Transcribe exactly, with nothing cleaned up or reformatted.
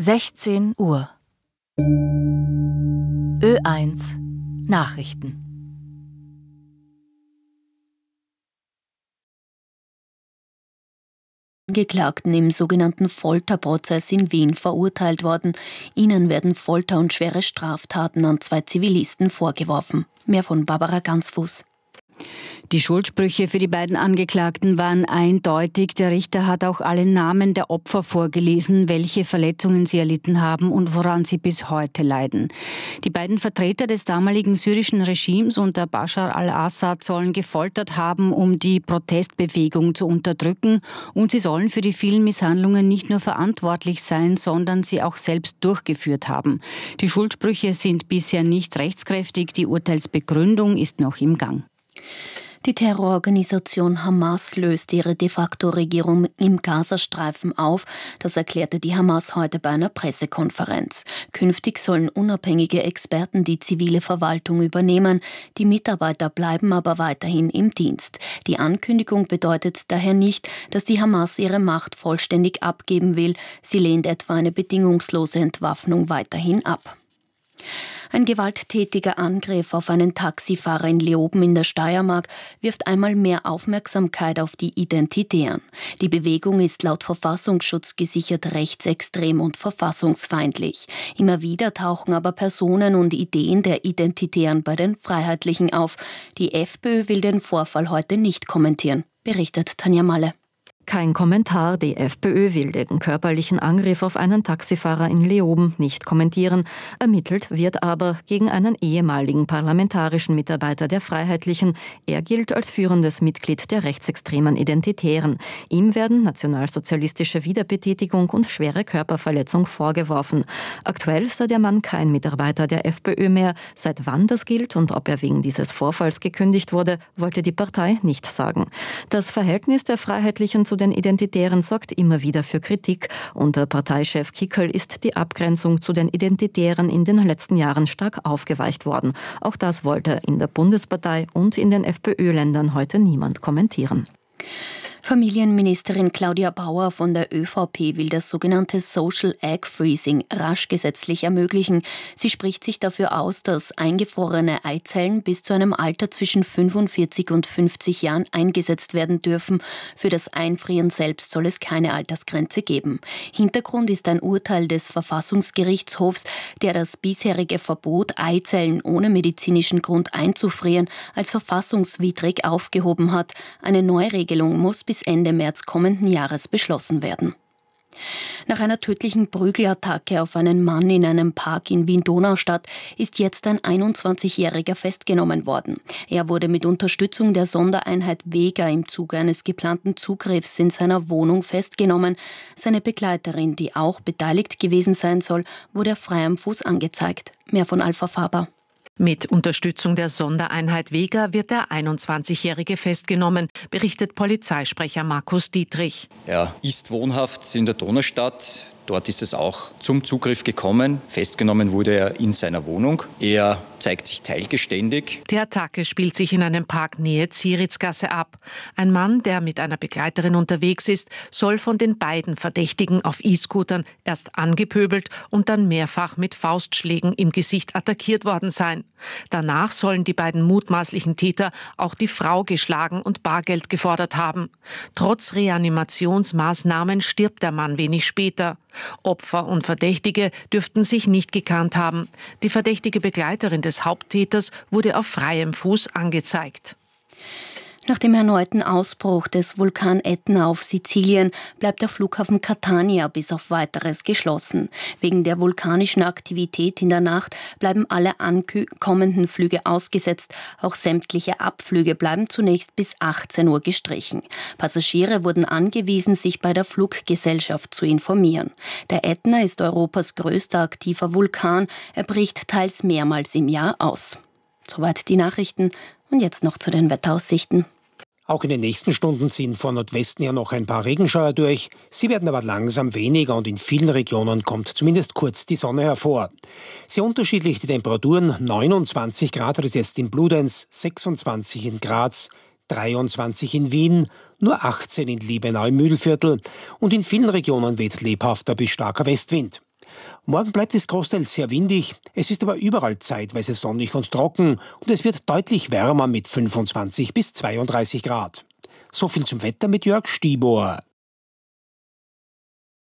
sechzehn Uhr. Ö eins Nachrichten. Angeklagten im sogenannten Folterprozess in Wien verurteilt worden. Ihnen werden Folter und schwere Straftaten an zwei Zivilisten vorgeworfen. Mehr von Barbara Gansfuß. Die Schuldsprüche für die beiden Angeklagten waren eindeutig. Der Richter hat auch alle Namen der Opfer vorgelesen, welche Verletzungen sie erlitten haben und woran sie bis heute leiden. Die beiden Vertreter des damaligen syrischen Regimes unter Bashar al-Assad sollen gefoltert haben, um die Protestbewegung zu unterdrücken. Und sie sollen für die vielen Misshandlungen nicht nur verantwortlich sein, sondern sie auch selbst durchgeführt haben. Die Schuldsprüche sind bisher nicht rechtskräftig. Die Urteilsbegründung ist noch im Gang. Die Terrororganisation Hamas löst ihre de facto Regierung im Gazastreifen auf. Das erklärte die Hamas heute bei einer Pressekonferenz. Künftig sollen unabhängige Experten die zivile Verwaltung übernehmen. Die Mitarbeiter bleiben aber weiterhin im Dienst. Die Ankündigung bedeutet daher nicht, dass die Hamas ihre Macht vollständig abgeben will. Sie lehnt etwa eine bedingungslose Entwaffnung weiterhin ab. Ein gewalttätiger Angriff auf einen Taxifahrer in Leoben in der Steiermark wirft einmal mehr Aufmerksamkeit auf die Identitären. Die Bewegung ist laut Verfassungsschutz gesichert rechtsextrem und verfassungsfeindlich. Immer wieder tauchen aber Personen und Ideen der Identitären bei den Freiheitlichen auf. Die FPÖ will den Vorfall heute nicht kommentieren, berichtet Tanja Malle. Kein Kommentar. Die FPÖ will den körperlichen Angriff auf einen Taxifahrer in Leoben nicht kommentieren. Ermittelt wird aber gegen einen ehemaligen parlamentarischen Mitarbeiter der Freiheitlichen. Er gilt als führendes Mitglied der rechtsextremen Identitären. Ihm werden nationalsozialistische Wiederbetätigung und schwere Körperverletzung vorgeworfen. Aktuell sei der Mann kein Mitarbeiter der FPÖ mehr. Seit wann das gilt und ob er wegen dieses Vorfalls gekündigt wurde, wollte die Partei nicht sagen. Das Verhältnis der Freiheitlichen zu den Identitären sorgt immer wieder für Kritik. Unter Parteichef Kickl ist die Abgrenzung zu den Identitären in den letzten Jahren stark aufgeweicht worden. Auch das wollte in der Bundespartei und in den FPÖ-Ländern heute niemand kommentieren. Familienministerin Claudia Bauer von der ÖVP will das sogenannte Social Egg Freezing rasch gesetzlich ermöglichen. Sie spricht sich dafür aus, dass eingefrorene Eizellen bis zu einem Alter zwischen fünfundvierzig und fünfzig Jahren eingesetzt werden dürfen. Für das Einfrieren selbst soll es keine Altersgrenze geben. Hintergrund ist ein Urteil des Verfassungsgerichtshofs, der das bisherige Verbot, Eizellen ohne medizinischen Grund einzufrieren, als verfassungswidrig aufgehoben hat. Eine Neuregelung muss bis Ende März kommenden Jahres beschlossen werden. Nach einer tödlichen Prügelattacke auf einen Mann in einem Park in Wien-Donaustadt ist jetzt ein einundzwanzigjähriger festgenommen worden. Er wurde mit Unterstützung der Sondereinheit Vega im Zuge eines geplanten Zugriffs in seiner Wohnung festgenommen. Seine Begleiterin, die auch beteiligt gewesen sein soll, wurde frei am Fuß angezeigt. Mehr von Alpha Faber. Mit Unterstützung der Sondereinheit Vega wird der einundzwanzigjährige festgenommen, berichtet Polizeisprecher Markus Dietrich. Er ist wohnhaft in der Donaustadt. Dort ist es auch zum Zugriff gekommen. Festgenommen wurde er in seiner Wohnung. Er zeigt sich teilgeständig. Die Attacke spielt sich in einem Park nähe Zieritzgasse ab. Ein Mann, der mit einer Begleiterin unterwegs ist, soll von den beiden Verdächtigen auf E-Scootern erst angepöbelt und dann mehrfach mit Faustschlägen im Gesicht attackiert worden sein. Danach sollen die beiden mutmaßlichen Täter auch die Frau geschlagen und Bargeld gefordert haben. Trotz Reanimationsmaßnahmen stirbt der Mann wenig später. Opfer und Verdächtige dürften sich nicht gekannt haben. Die verdächtige Begleiterin des Haupttäters wurde auf freiem Fuß angezeigt. Nach dem erneuten Ausbruch des Vulkan Ätna auf Sizilien bleibt der Flughafen Catania bis auf Weiteres geschlossen. Wegen der vulkanischen Aktivität in der Nacht bleiben alle ankommenden Flüge ausgesetzt. Auch sämtliche Abflüge bleiben zunächst bis achtzehn Uhr gestrichen. Passagiere wurden angewiesen, sich bei der Fluggesellschaft zu informieren. Der Ätna ist Europas größter aktiver Vulkan. Er bricht teils mehrmals im Jahr aus. Soweit die Nachrichten und jetzt noch zu den Wetteraussichten. Auch in den nächsten Stunden ziehen von Nordwesten ja noch ein paar Regenschauer durch. Sie werden aber langsam weniger und in vielen Regionen kommt zumindest kurz die Sonne hervor. Sehr unterschiedlich die Temperaturen. neunundzwanzig Grad hat es jetzt in Bludenz, sechsundzwanzig in Graz, dreiundzwanzig in Wien, nur achtzehn in Liebenau im Mühlviertel und in vielen Regionen weht lebhafter bis starker Westwind. Morgen bleibt es großteils sehr windig, es ist aber überall zeitweise sonnig und trocken und es wird deutlich wärmer mit fünfundzwanzig bis zweiunddreißig Grad. So viel zum Wetter mit Jörg Stibor.